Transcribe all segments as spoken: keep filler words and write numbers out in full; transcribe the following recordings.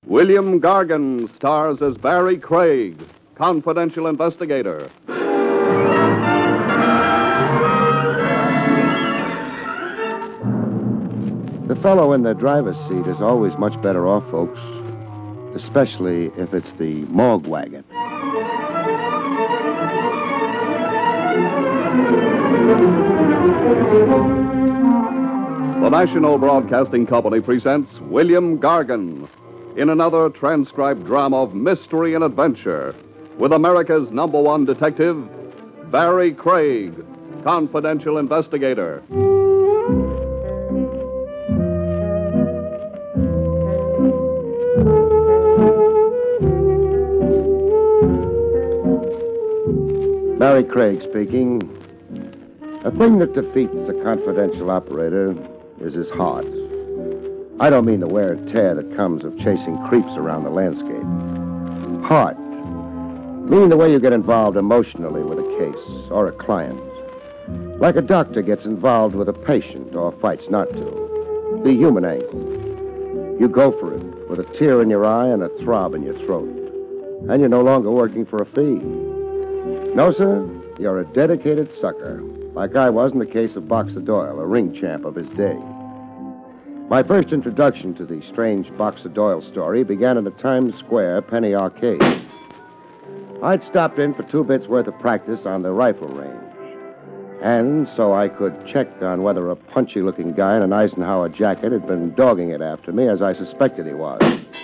William Gargan stars as Barry Craig, confidential investigator. The fellow in the driver's seat is always much better off, folks, especially if it's the morgue wagon. The National Broadcasting Company presents William Gargan in another transcribed drama of mystery and adventure with America's number one detective, Barry Craig, confidential investigator. Barry Craig speaking. A thing that defeats a confidential operator is his heart. I don't mean the wear and tear that comes of chasing creeps around the landscape. Heart, meaning the way you get involved emotionally with a case or a client. Like a doctor gets involved with a patient or fights not to. The human angle. You go for it with a tear in your eye and a throb in your throat. And you're no longer working for a fee. No, sir, you're a dedicated sucker, like I was in the case of Boxer Doyle, a ring champ of his day. My first introduction to the strange Boxer Doyle story began in the Times Square Penny Arcade. I'd stopped in for two bits worth of practice on the rifle range, and so I could check on whether a punchy-looking guy in an Eisenhower jacket had been dogging it after me, as I suspected he was.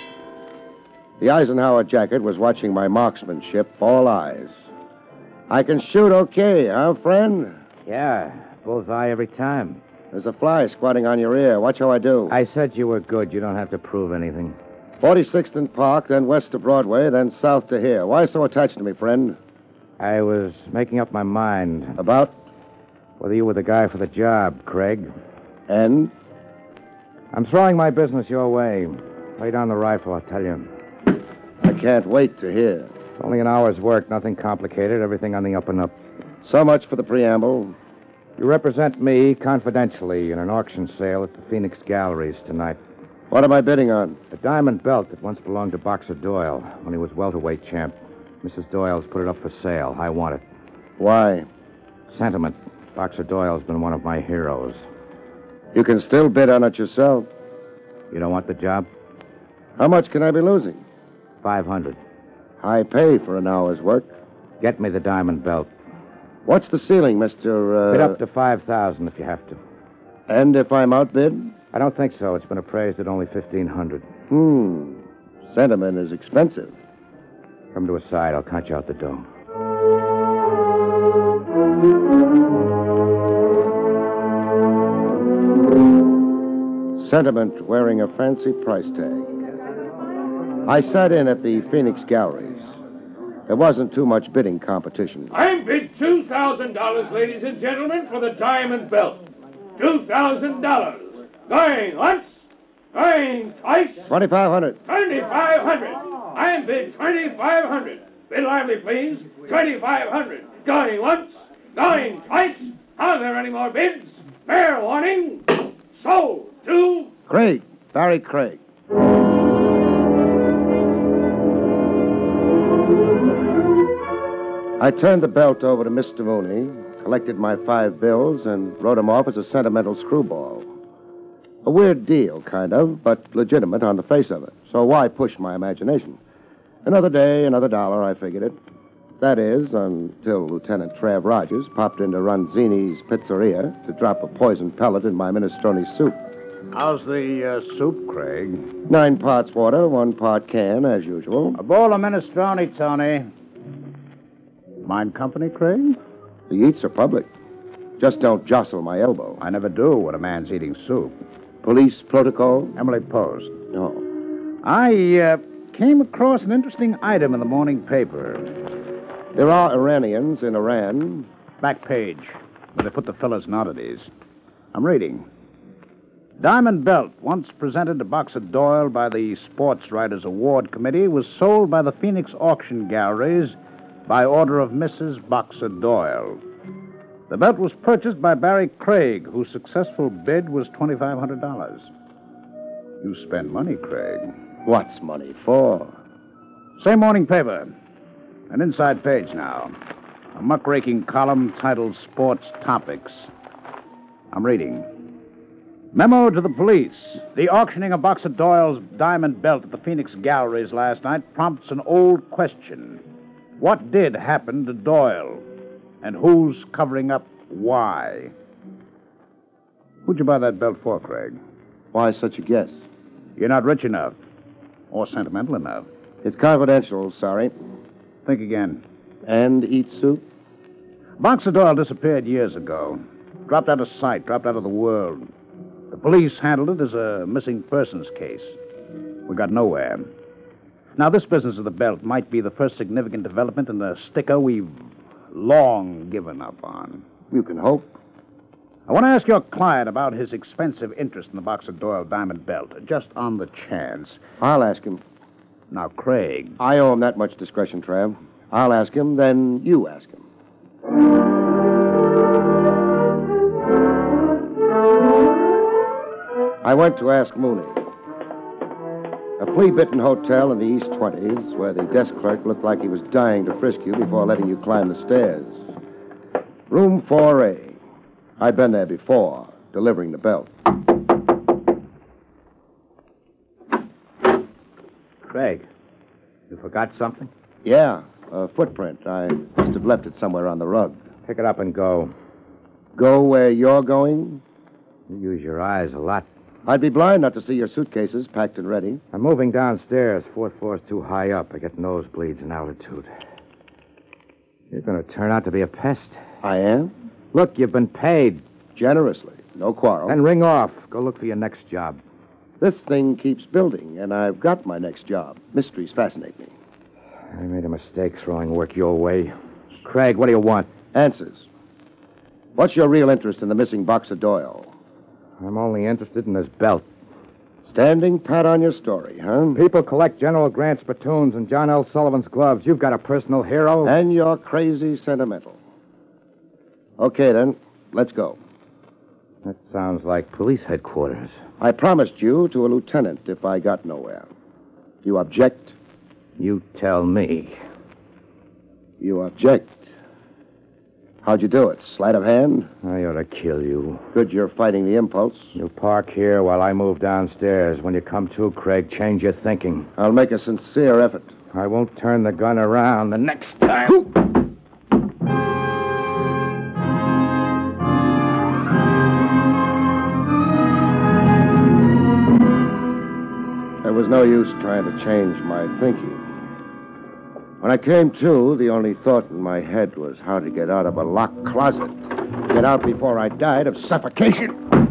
The Eisenhower jacket was watching my marksmanship, all eyes. I can shoot okay, huh, friend? Yeah, bullseye every time. There's a fly squatting on your ear. Watch how I do. I said you were good. You don't have to prove anything. forty-sixth and Park, then west to Broadway, then south to here. Why so attached to me, friend? I was making up my mind. About? Whether you were the guy for the job, Craig. And? I'm throwing my business your way. Lay down the rifle, I'll tell you. I can't wait to hear. It's only an hour's work, nothing complicated, everything on the up and up. So much for the preamble. You represent me confidentially in an auction sale at the Phoenix Galleries tonight. What am I bidding on? A diamond belt that once belonged to Boxer Doyle when he was welterweight champ. Missus Doyle's put it up for sale. I want it. Why? Sentiment. Boxer Doyle's been one of my heroes. You can still bid on it yourself. You don't want the job? How much can I be losing? Five hundred. High pay for an hour's work. Get me the diamond belt. What's the ceiling, Mister Uh... Bid up to five thousand if you have to. And if I'm outbid? I don't think so. It's been appraised at only fifteen hundred. Hmm. Sentiment is expensive. Come to a side. I'll count you out the dough. Sentiment wearing a fancy price tag. I sat in at the Phoenix Galleries. There wasn't too much bidding competition. I bid two thousand dollars, ladies and gentlemen, for the diamond belt. two thousand dollars. Going once, going twice. twenty-five hundred. twenty-five hundred. I bid twenty-five hundred. Bid lively, please. twenty-five hundred. Going once, going twice. Are there any more bids? Fair warning. Sold to... Craig. Barry Craig. I turned the belt over to Mister Mooney, collected my five bills, and wrote him off as a sentimental screwball. A weird deal, kind of, but legitimate on the face of it. So why push my imagination? Another day, another dollar, I figured it. That is, until Lieutenant Trav Rogers popped into Ronzini's Pizzeria to drop a poison pellet in my minestrone soup. How's the uh, soup, Craig? Nine parts water, one part can, as usual. A bowl of minestrone, Tony. Mind company, Craig? The eats are public. Just don't jostle my elbow. I never do when a man's eating soup. Police protocol? Emily Post. No. I uh, came across an interesting item in the morning paper. There are Iranians in Iran. Back page, where they put the fellas in oddities. I'm reading. Diamond belt, once presented to Boxer Doyle by the Sports Writers Award Committee, was sold by the Phoenix Auction Galleries by order of Missus Boxer Doyle. The belt was purchased by Barry Craig, whose successful bid was twenty-five hundred dollars. You spend money, Craig. What's money for? Same morning paper. An inside page now. A muckraking column titled Sports Topics. I'm reading. Memo to the police. The auctioning of Boxer Doyle's diamond belt at the Phoenix Galleries last night prompts an old question. What did happen to Doyle? And who's covering up why? Who'd you buy that belt for, Craig? Why such a guess? You're not rich enough. Or sentimental enough. It's confidential, sorry. Think again. And eat soup? Boxer Doyle disappeared years ago. Dropped out of sight, dropped out of the world. The police handled it as a missing persons case. We got nowhere. Now, this business of the belt might be the first significant development in the sticker we've long given up on. You can hope. I want to ask your client about his expensive interest in the Boxer Doyle diamond belt, just on the chance. I'll ask him. Now, Craig. I owe him that much discretion, Trav. I'll ask him, then you ask him. I went to ask Mooney. A flea-bitten hotel in the East twenties, where the desk clerk looked like he was dying to frisk you before letting you climb the stairs. Room four A. I'd been there before, delivering the belt. Craig, you forgot something? Yeah, a footprint. I must have left it somewhere on the rug. Pick it up and go. Go where you're going? You use your eyes a lot. I'd be blind not to see your suitcases packed and ready. I'm moving downstairs. Fourth floor's too high up. I get nosebleeds in altitude. You're going to turn out to be a pest. I am? Look, you've been paid. Generously. No quarrel. Then ring off. Go look for your next job. This thing keeps building, and I've got my next job. Mysteries fascinate me. I made a mistake throwing work your way. Craig, what do you want? Answers. What's your real interest in the missing Boxer Doyle? I'm only interested in this belt. Standing pat on your story, huh? People collect General Grant's platoons and John L. Sullivan's gloves. You've got a personal hero. And you're crazy sentimental. Okay, then. Let's go. That sounds like police headquarters. I promised you to a lieutenant if I got nowhere. You object? You tell me. You object. How'd you do it? Sleight of hand? I ought to kill you. Good you're fighting the impulse. You park here while I move downstairs. When you come to, Craig, change your thinking. I'll make a sincere effort. I won't turn the gun around the next time. There was no use trying to change my thinking. When I came to, the only thought in my head was how to get out of a locked closet. Get out before I died of suffocation.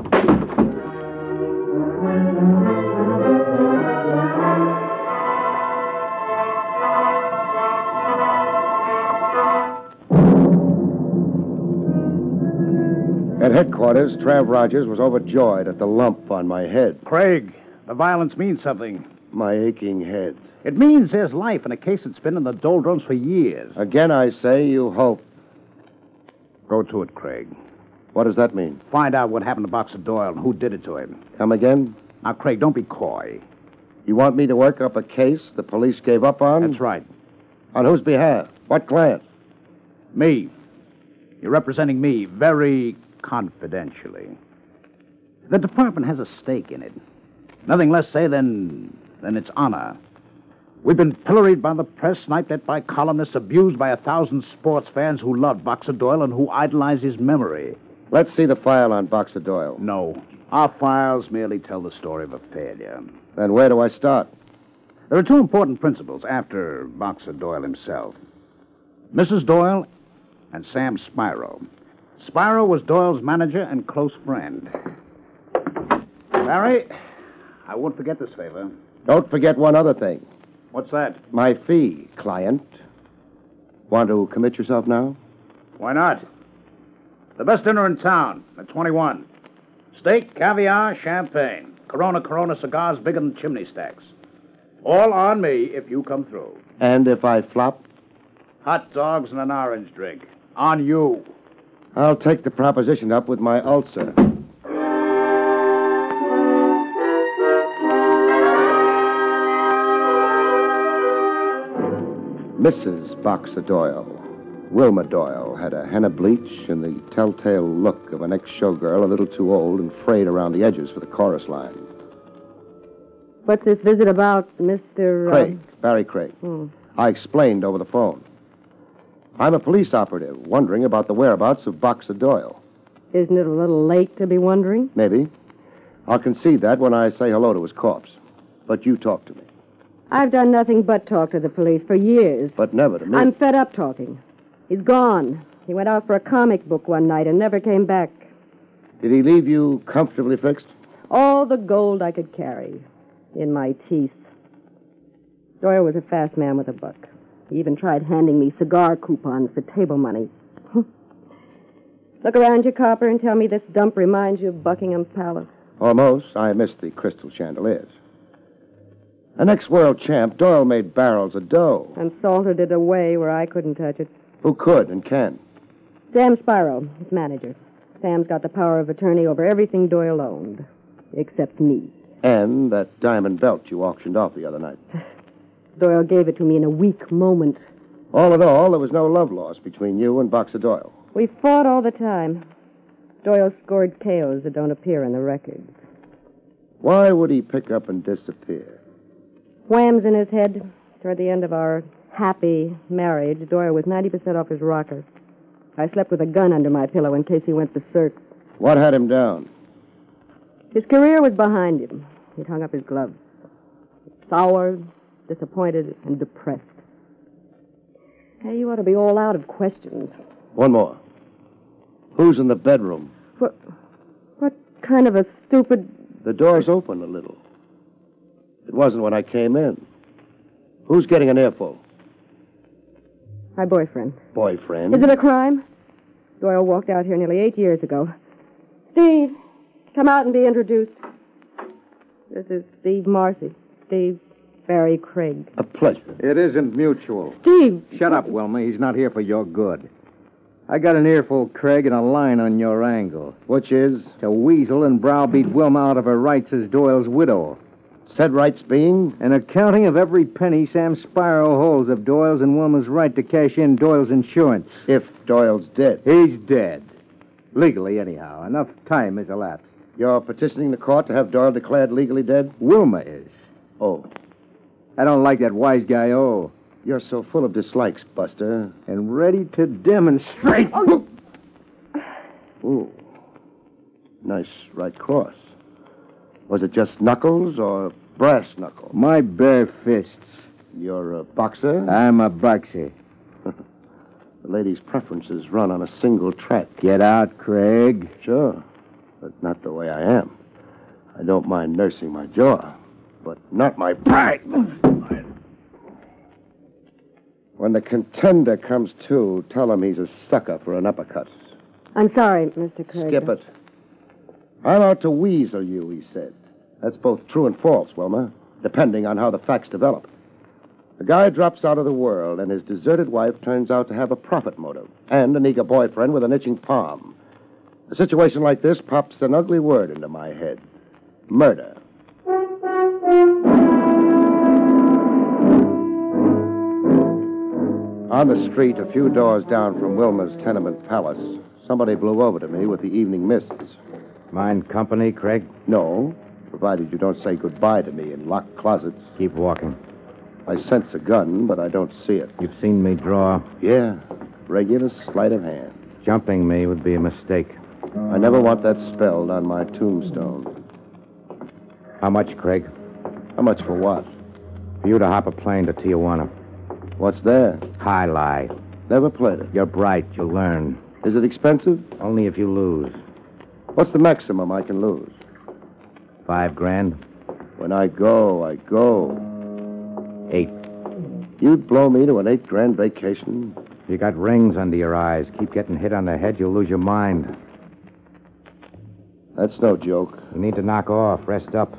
At headquarters, Trav Rogers was overjoyed at the lump on my head. Craig, the violence means something. My aching head. It means there's life in a case that's been in the doldrums for years. Again, I say you hope. Go to it, Craig. What does that mean? Find out what happened to Boxer Doyle and who did it to him. Come again? Now, Craig, don't be coy. You want me to work up a case the police gave up on? That's right. On whose behalf? What client? Me. You're representing me very confidentially. The department has a stake in it. Nothing less, say, than, than its honor. We've been pilloried by the press, sniped at by columnists, abused by a thousand sports fans who love Boxer Doyle and who idolize his memory. Let's see the file on Boxer Doyle. No. Our files merely tell the story of a failure. Then where do I start? There are two important principles after Boxer Doyle himself. Missus Doyle and Sam Spyro. Spyro was Doyle's manager and close friend. Barry, I won't forget this favor. Don't forget one other thing. What's that? My fee, client. Want to commit yourself now? Why not? The best dinner in town at twenty-one. Steak, caviar, champagne. Corona Corona cigars bigger than chimney stacks. All on me if you come through. And if I flop? Hot dogs and an orange drink. On you. I'll take the proposition up with my ulcer. Missus Boxer Doyle. Wilma Doyle had a henna bleach and the telltale look of an ex-showgirl a little too old and frayed around the edges for the chorus line. What's this visit about, Mister Craig, uh... Barry Craig. Hmm. I explained over the phone. I'm a police operative wondering about the whereabouts of Boxer Doyle. Isn't it a little late to be wondering? Maybe. I'll concede that when I say hello to his corpse. But you talk to me. I've done nothing but talk to the police for years. But never to me. I'm fed up talking. He's gone. He went out for a comic book one night and never came back. Did he leave you comfortably fixed? All the gold I could carry in my teeth. Doyle was a fast man with a buck. He even tried handing me cigar coupons for table money. Look around you, Copper, and tell me this dump reminds you of Buckingham Palace. Almost. I missed the crystal chandeliers. An ex-world champ, Doyle made barrels of dough. And salted it away where I couldn't touch it. Who could and can? Sam Spiro, his manager. Sam's got the power of attorney over everything Doyle owned, except me. And that diamond belt you auctioned off the other night. Doyle gave it to me in a weak moment. All in all, there was no love lost between you and Boxer Doyle. We fought all the time. Doyle scored K Os that don't appear in the records. Why would he pick up and disappear? Whams in his head. Toward the end of our happy marriage, Doyle was ninety percent off his rocker. I slept with a gun under my pillow in case he went berserk. What had him down? His career was behind him. He'd hung up his gloves. Sour, disappointed, and depressed. Hey, you ought to be all out of questions. One more. Who's in the bedroom? What, what kind of a stupid... The door's open a little. It wasn't when I came in. Who's getting an earful? My boyfriend. Boyfriend? Is it a crime? Doyle walked out here nearly eight years ago. Steve, come out and be introduced. This is Steve Marcy. Steve Barry Craig. A pleasure. It isn't mutual. Steve! Shut up, Wilma. He's not here for your good. I got an earful, Craig, and a line on your angle. Which is? To weasel and browbeat Wilma out of her rights as Doyle's widow. Said rights being? An accounting of every penny Sam Spiro holds of Doyle's and Wilma's right to cash in Doyle's insurance. If Doyle's dead. He's dead. Legally, anyhow. Enough time has elapsed. You're petitioning the court to have Doyle declared legally dead? Wilma is. Oh. I don't like that wise guy, oh. You're so full of dislikes, Buster. And ready to demonstrate. Oh. Ooh. Nice right cross. Was it just knuckles or brass knuckles? My bare fists. You're a boxer? I'm a boxer. The lady's preferences run on a single track. Get out, Craig. Sure, but not the way I am. I don't mind nursing my jaw, but not my pride. When the contender comes to, tell him he's a sucker for an uppercut. I'm sorry, Mister Craig. Skip it. I'm out to weasel you, he said. That's both true and false, Wilma, depending on how the facts develop. The guy drops out of the world, and his deserted wife turns out to have a profit motive and an eager boyfriend with an itching palm. A situation like this pops an ugly word into my head. Murder. On the street, a few doors down from Wilma's tenement palace, somebody blew over to me with the evening mists. Mind company, Craig? No, provided you don't say goodbye to me in locked closets. Keep walking. I sense a gun, but I don't see it. You've seen me draw. Yeah, regular sleight of hand. Jumping me would be a mistake. I never want that spelled on my tombstone. How much, Craig? How much for what? For you to hop a plane to Tijuana. What's there? High lie. Never played it. You're bright. You'll learn. Is it expensive? Only if you lose. What's the maximum I can lose? Five grand? When I go, I go. Eight. You'd blow me to an eight grand vacation? You got rings under your eyes. Keep getting hit on the head, you'll lose your mind. That's no joke. You need to knock off. Rest up.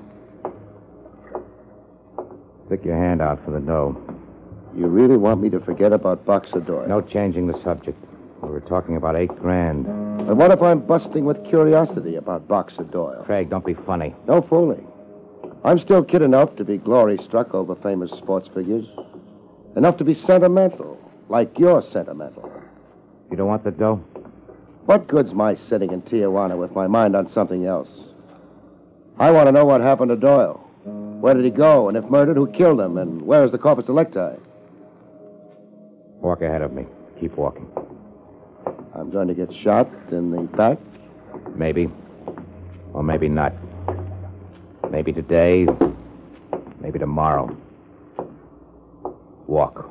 Stick your hand out for the dough. You really want me to forget about Boxer Doyle? No changing the subject. We were talking about eight grand. But what if I'm busting with curiosity about Boxer Doyle? Craig, don't be funny. No fooling. I'm still kid enough to be glory-struck over famous sports figures. Enough to be sentimental, like you're sentimental. You don't want the dough? What good's my sitting in Tijuana with my mind on something else? I want to know what happened to Doyle. Where did he go? And if murdered, who killed him? And where is the corpus delicti? Walk ahead of me. Keep walking. I'm going to get shot in the back? Maybe. Or maybe not. Maybe today. Maybe tomorrow. Walk.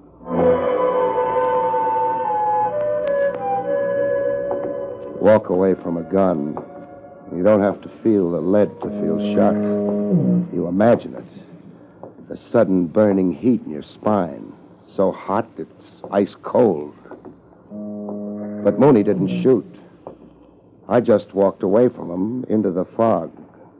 Walk away from a gun. You don't have to feel the lead to feel shock. You imagine it. The sudden burning heat in your spine. So hot it's ice cold. But Mooney didn't shoot. I just walked away from him into the fog.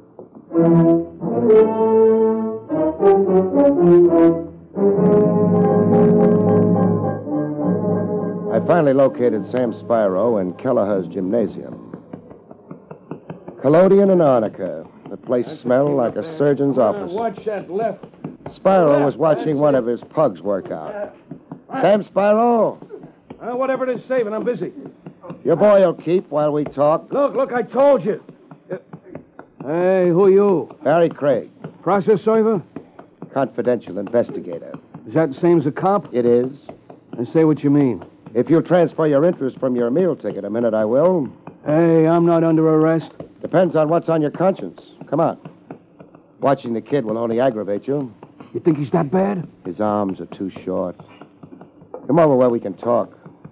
I finally located Sam Spyro in Kelleher's gymnasium. Collodion and arnica. The place smelled like a surgeon's office. Watch that left. Spyro was watching one of his pugs work out. Sam Spyro, Uh, whatever it is, saving. I'm busy. your boy will keep while we talk. Look, look, I told you. Uh, Hey, who are you? Barry Craig, Process server? confidential investigator. Is that the same as a cop? It is. And say what you mean. If you'll transfer your interest from your meal ticket a minute, I will. Hey, I'm not under arrest. Depends on what's on your conscience. Come on. Watching the kid will only aggravate you. You think he's that bad? His arms are too short. Come over where we can talk.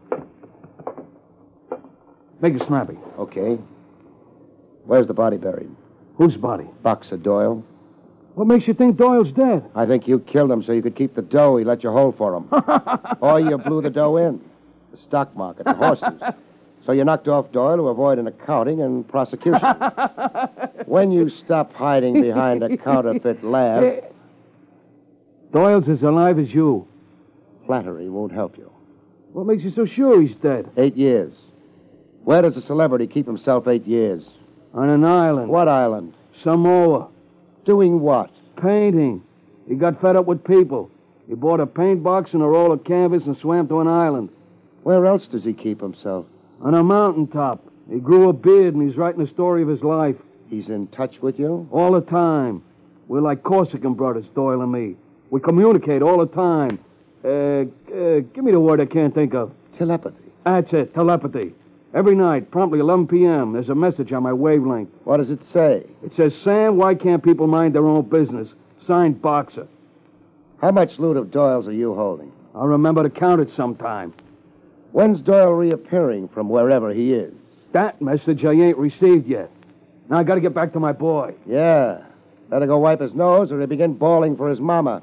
Make it snappy. Okay. Where's the body buried? Whose body? Boxer Doyle. What makes you think Doyle's dead? I think you killed him so you could keep the dough he let you hold for him. Or you blew the dough in. The stock market, the horses. So you knocked off Doyle to avoid an accounting and prosecution. When you stop hiding behind a counterfeit laugh, Doyle's as alive as you. flattery won't help you. What makes you so sure he's dead? Eight years. Where does a celebrity keep himself eight years? On an island. What island? Samoa. Doing what? Painting. He got fed up with people. He bought a paint box and a roll of canvas and swam to an island. Where else does he keep himself? On a mountaintop. He grew a beard and he's writing the story of his life. He's in touch with you? All the time. We're like Corsican brothers, Doyle and me. We communicate all the time. Uh, uh, give me the word I can't think of. Telepathy. That's it, telepathy. Every night, promptly eleven p.m., there's a message on my wavelength. What does it say? It says, Sam, why can't people mind their own business? Signed, Boxer. How much loot of Doyle's are you holding? I'll remember to count it sometime. When's Doyle reappearing from wherever he is? That message I ain't received yet. Now I gotta get back to my boy. Yeah. Better go wipe his nose or he'll begin bawling for his mama.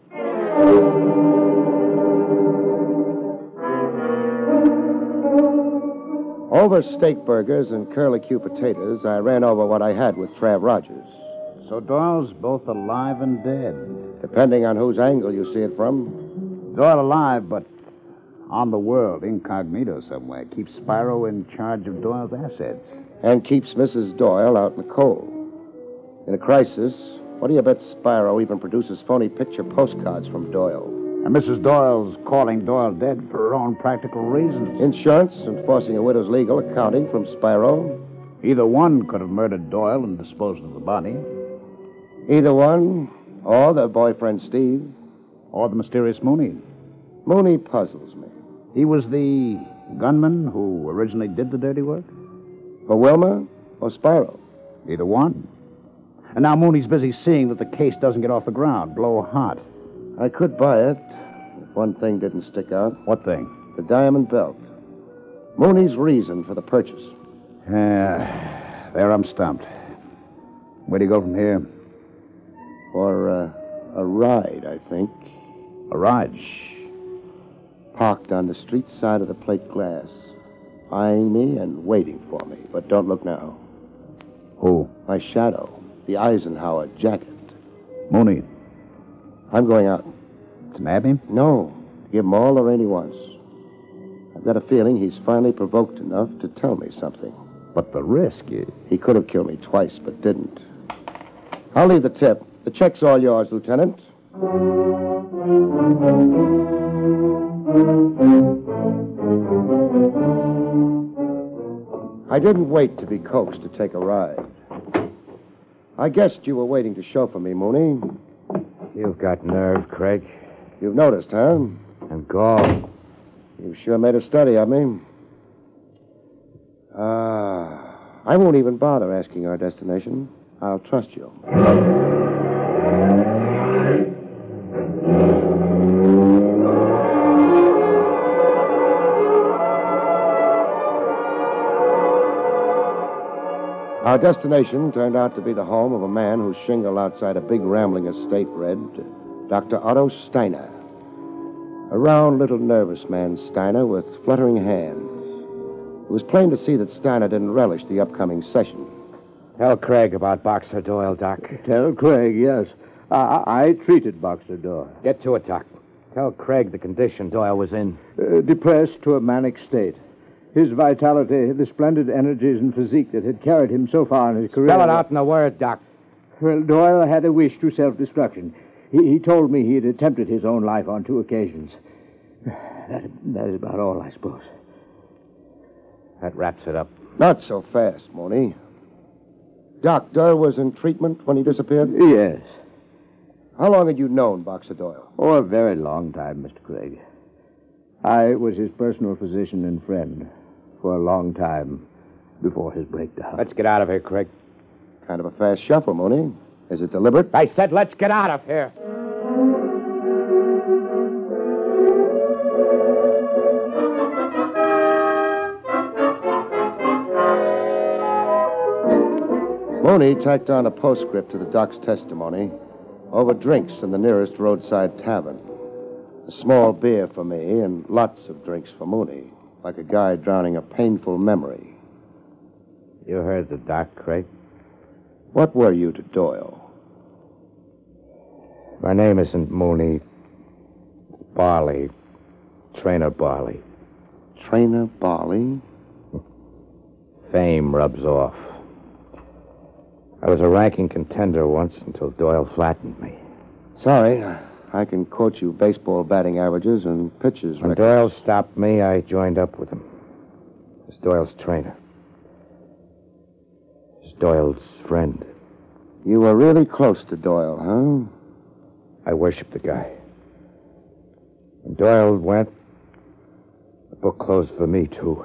Over steak burgers and curlicue potatoes, I ran over what I had with Trav Rogers. So Doyle's both alive and dead. Depending on whose angle you see it from. Doyle alive, but on the world, incognito somewhere. Keeps Spyro in charge of Doyle's assets. And keeps Missus Doyle out in the cold. In a crisis, what do you bet Spyro even produces phony picture postcards from Doyle? And Missus Doyle's calling Doyle dead for her own practical reasons. Insurance, enforcing a widow's legal, accounting from Spyro. Either one could have murdered Doyle and disposed of the body. Either one, or their boyfriend Steve. Or the mysterious Mooney. Mooney puzzles me. He was the gunman who originally did the dirty work? For Wilma or Spyro? Either one. And now Mooney's busy seeing that the case doesn't get off the ground, blow hot. I could buy it if one thing didn't stick out. What thing? The diamond belt. Mooney's reason for the purchase. Yeah, there I'm stumped. Where do you go from here? For uh, a ride, I think. A ride? Parked on the street side of the plate glass. Eyeing me and waiting for me. But don't look now. Who? My shadow. The Eisenhower jacket. Mooney. I'm going out. To nab him? No. Give him all the rain he wants. I've got a feeling he's finally provoked enough to tell me something. But the risk is... He could have killed me twice, but didn't. I'll leave the tip. The check's all yours, Lieutenant. I didn't wait to be coaxed to take a ride. I guessed you were waiting to chauffeur me, Mooney. You've got nerve, Craig. You've noticed, huh? And gall. You've sure made a study of me. Uh, I won't even bother asking our destination. I'll trust you. Our destination turned out to be the home of a man whose shingle outside a big rambling estate read Doctor Otto Steiner. A round, little, nervous man, Steiner, with fluttering hands. It was plain to see that Steiner didn't relish the upcoming session. Tell Craig about Boxer Doyle, Doc. Tell Craig, yes. I, I treated Boxer Doyle. Get to it, Doc. Tell Craig the condition Doyle was in. Uh, depressed to a manic state. His vitality, the splendid energies and physique that had carried him so far in his career... Spell it out in a word, Doc. Well, Doyle had a wish to self-destruction. He, he told me he had attempted his own life on two occasions. That, that is about all, I suppose. That wraps it up. Not so fast, Mooney. Doc, Doyle was in treatment when he disappeared? Yes. How long had you known Boxer Doyle? Oh, a very long time, Mister Craig. I was his personal physician and friend for a long time before his breakdown. Let's get out of here, Craig. Kind of a fast shuffle, Mooney. Is it deliberate? I said let's get out of here. Mooney tacked on a postscript to the doc's testimony over drinks in the nearest roadside tavern. A small beer for me and lots of drinks for Mooney, like a guy drowning a painful memory. You heard the doc, Craig. What were you to Doyle? My name isn't Mooney. Barley. Trainer Barley. Trainer Barley? Fame rubs off. I was a ranking contender once until Doyle flattened me. Sorry, I can quote you baseball batting averages and pitches. When records. Doyle stopped me, I joined up with him. As Doyle's trainer. As Doyle's friend. You were really close to Doyle, huh? I worshiped the guy. When Doyle went, the book closed for me, too.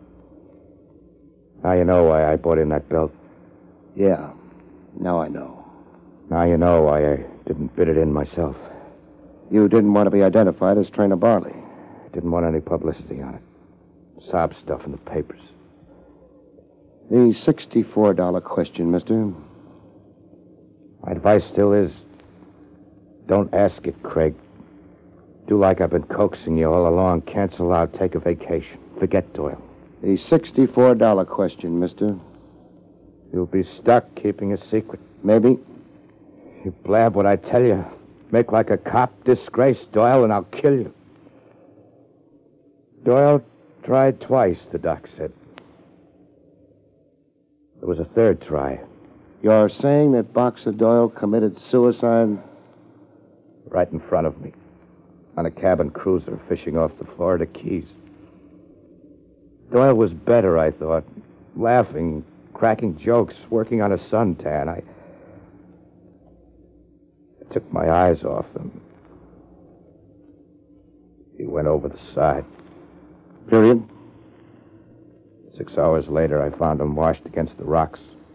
Now you know why I bought in that belt. Yeah, now I know. Now you know why I didn't bid it in myself. You didn't want to be identified as Trainer Barley. I didn't want any publicity on it. Sob stuff in the papers. The sixty-four dollar question, mister. My advice still is, don't ask it, Craig. Do like I've been coaxing you all along. Cancel out, take a vacation. Forget Doyle. The sixty-four dollar question, mister. You'll be stuck keeping a secret. Maybe. You blab what I tell you. Make like a cop, disgrace Doyle, and I'll kill you. Doyle tried twice, the doc said. There was a third try. You're saying that Boxer Doyle committed suicide? Right in front of me. On a cabin cruiser fishing off the Florida Keys. Doyle was better, I thought. Laughing, cracking jokes, working on a suntan. I... I took my eyes off him. He went over the side. Period. Six hours later, I found him washed against the rocks.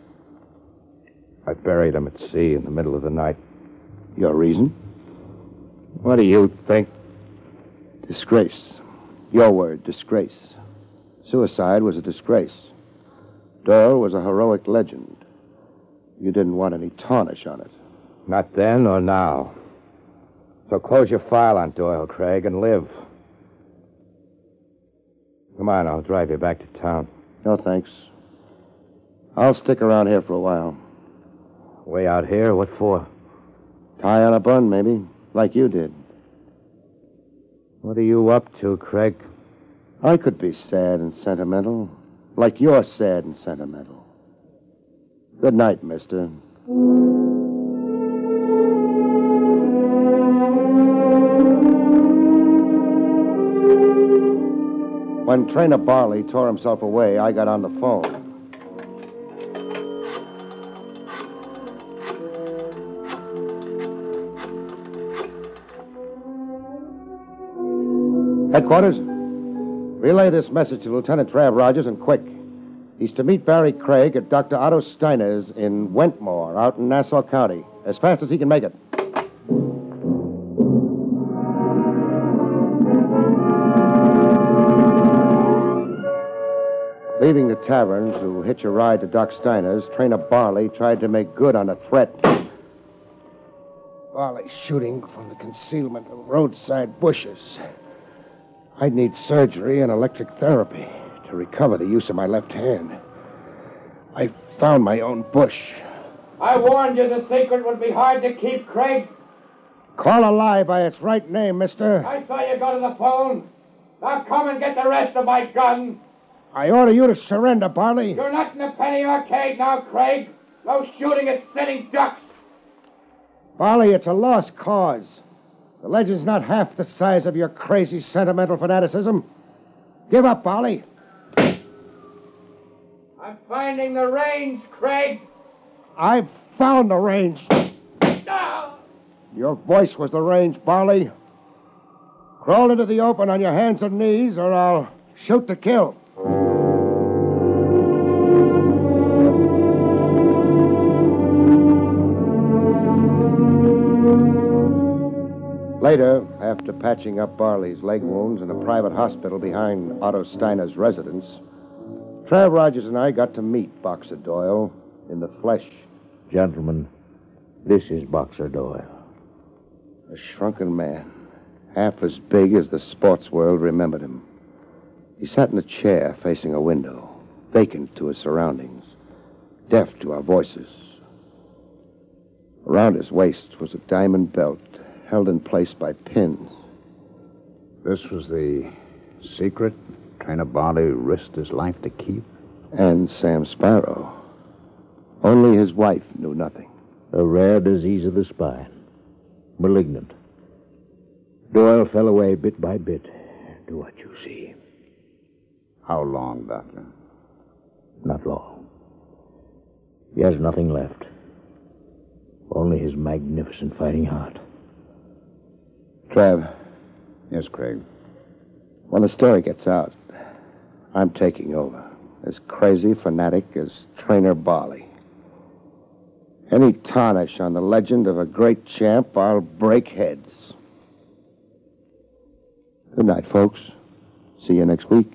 I buried him at sea in the middle of the night. Your reason? What do you think? Disgrace. Your word, disgrace. Suicide was a disgrace. Doyle was a heroic legend. You didn't want any tarnish on it. Not then or now. So close your file on Doyle, Craig, and live. Come on, I'll drive you back to town. No, thanks. I'll stick around here for a while. Way out here? What for? Tie on a bun, maybe, like you did. What are you up to, Craig? I could be sad and sentimental, like you're sad and sentimental. Good night, mister. When Trainer Barley tore himself away, I got on the phone. Headquarters, relay this message to Lieutenant Trav Rogers and quick. He's to meet Barry Craig at Doctor Otto Steiner's in Wentmore, out in Nassau County, as fast as he can make it. Leaving the tavern to hitch a ride to Doc Steiner's, Trainer Barley tried to make good on a threat. Barley shooting from the concealment of roadside bushes. I'd need surgery and electric therapy to recover the use of my left hand. I found my own bush. I warned you the secret would be hard to keep, Craig. Call a lie by its right name, mister. I saw you go to the phone. Now come and get the rest of my gun. I order you to surrender, Barley. You're not in the penny arcade now, Craig. No shooting at sitting ducks. Barley, it's a lost cause. The legend's not half the size of your crazy sentimental fanaticism. Give up, Barley. I'm finding the range, Craig. I've found the range. No! Your voice was the range, Barley. Crawl into the open on your hands and knees, or I'll shoot to kill. Later, after patching up Barley's leg wounds in a private hospital behind Otto Steiner's residence, Trav Rogers and I got to meet Boxer Doyle in the flesh. Gentlemen, this is Boxer Doyle. A shrunken man, half as big as the sports world remembered him. He sat in a chair facing a window, vacant to his surroundings, deaf to our voices. Around his waist was a diamond belt held in place by pins. This was the secret Trainer Barley risked his life to keep? And Sam Sparrow. Only his wife knew nothing. A rare disease of the spine. Malignant. Doyle fell away bit by bit to what you see. How long, Doctor? Not long. He has nothing left. Only his magnificent fighting heart. Trav. Yes, Craig. When the story gets out, I'm taking over. As crazy fanatic as Trainer Barley. Any tarnish on the legend of a great champ, I'll break heads. Good night, folks. See you next week.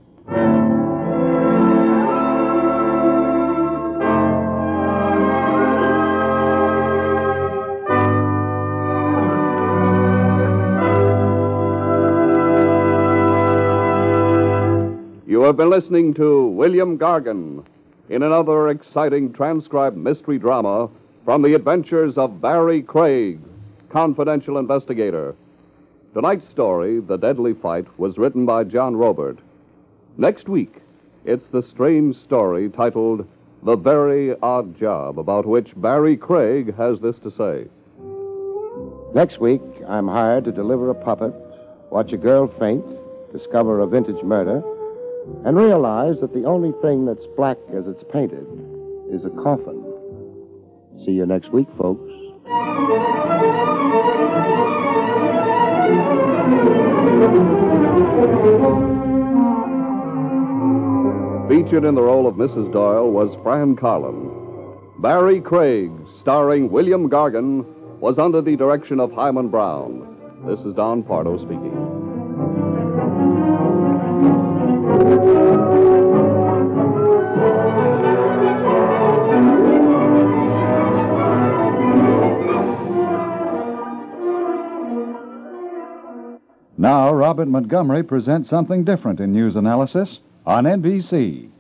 You have been listening to William Gargan in another exciting transcribed mystery drama from the adventures of Barry Craig, confidential investigator. Tonight's story, The Deadly Fight, was written by John Robert. Next week, it's the strange story titled The Very Odd Job, about which Barry Craig has this to say. Next week, I'm hired to deliver a puppet, watch a girl faint, discover a vintage murder, and realize that the only thing that's black as it's painted is a coffin. See you next week, folks. Featured in the role of Missus Doyle was Fran Carlin. Barry Craig, starring William Gargan, was under the direction of Hyman Brown. This is Don Pardo speaking. Now, Robert Montgomery presents something different in news analysis on N B C.